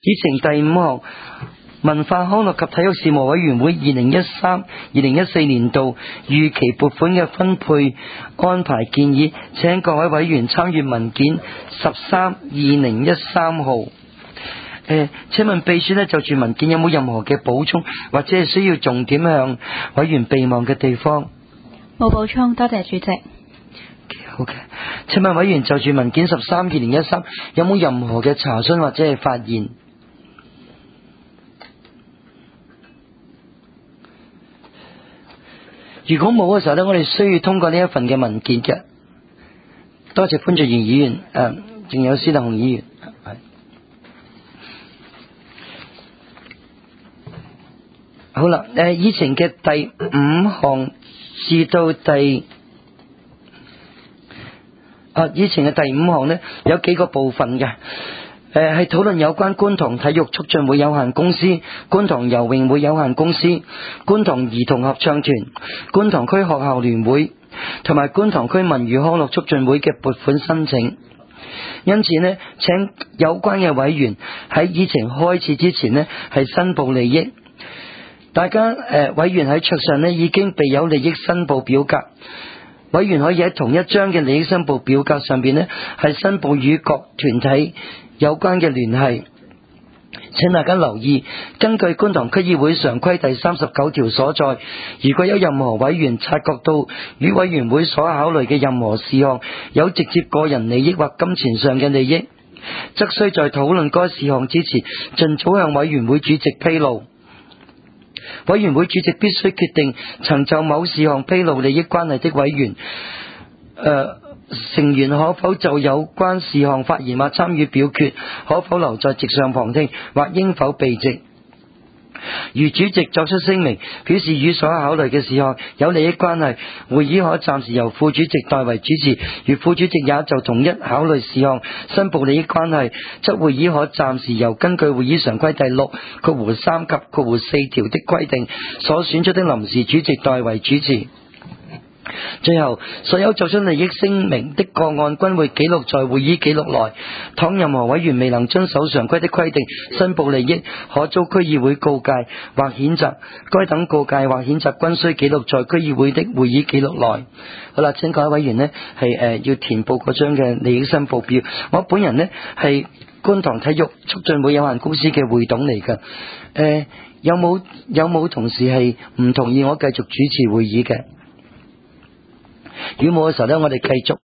議程第5項，文化康樂及體育事務委員會2013-2014年度預期撥款嘅分配安排建議，請各位委員參閱文件13/2013號。請問秘書呢，就住文件有冇任何嘅補充，或者係需要重點向委員備忘嘅地方？ 冇補充，多謝主席。 好嘅，請問委員就住文件13/2013有冇任何嘅查詢或者係發言？如果冇嘅時候呢，我哋需要通過呢一份嘅文件嘅。多謝潘俊賢議員，仲有施德雄議員。好啦，議程嘅第5項至到議程嘅第5項呢，有幾個部分嘅，係討論有關觀塘體育促進會有限公司、觀塘游泳會有限公司、觀塘兒童合唱團、觀塘區學校聯會同埋觀塘區文娛康樂促進會嘅撥款申請。因此呢，請有關嘅委員喺議程開始之前呢，係申報利益。大家委員喺桌上呢已經備有利益申報表格，委員可以喺同一張嘅利益申報表格上邊呢係申報與各團體有關嘅聯繫。請大家留意，根據觀塘區議會常規第39條所載，如果有任何委員察覺到與委員會所考慮嘅任何事項有直接個人利益或金錢上嘅利益，則須在討論該事項之前盡早向委員會主席披露。委員會主席必須決定曾就某事項披露利益關係的委員成員可否就有關事項發言或參與表決，可否留在席上旁聽，或應否避席。如主席作出聲明，表示與所考慮嘅事項有利益關係，會議可暫時由副主席代為主持；如副主席也就同一考慮事項申報利益關係，則會議可暫時由根據會議常規第6(3)及(4)條的規定所選出的臨時主席代為主持。最後，所有作出利益聲明的個案均會記錄在會議記錄內。倘任何委員未能遵守常規的規定申報利益，可遭區議會告誡或譴責。該等告誡或譴責均須記錄在區議會的會議記錄內。好啦，請各位委員呢係要填報嗰張嘅利益申報表。我本人呢係觀塘體育促進會有限公司嘅會董嚟㗎。有冇同事係唔同意我繼續主持會議嘅？如果冇嘅時候呢，我哋繼續。